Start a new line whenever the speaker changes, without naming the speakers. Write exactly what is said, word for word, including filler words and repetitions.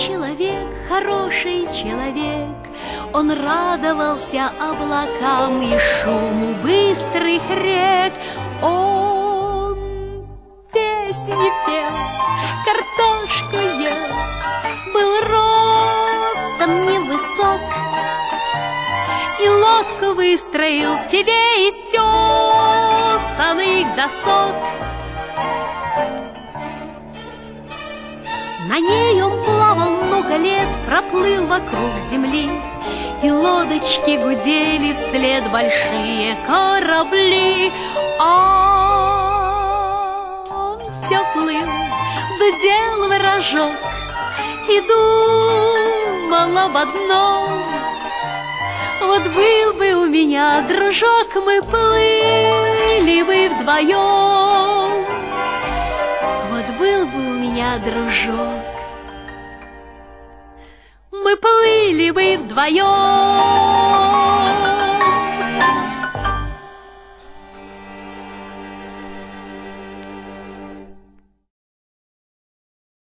человек, хороший человек, он радовался облакам и шуму быстрых рек. Он песни пел, картошку ел, был ростом невысок, и лодку выстроил себе из тесаных досок. На ней он плавал много лет, проплыл вокруг земли, и лодочки гудели вслед большие корабли. А он все плыл, дудел в рожок и думал об одном: вот был бы у меня дружок, мы плыли бы вдвоем. Вот был бы у меня дружок, мы плыли бы вдвоем.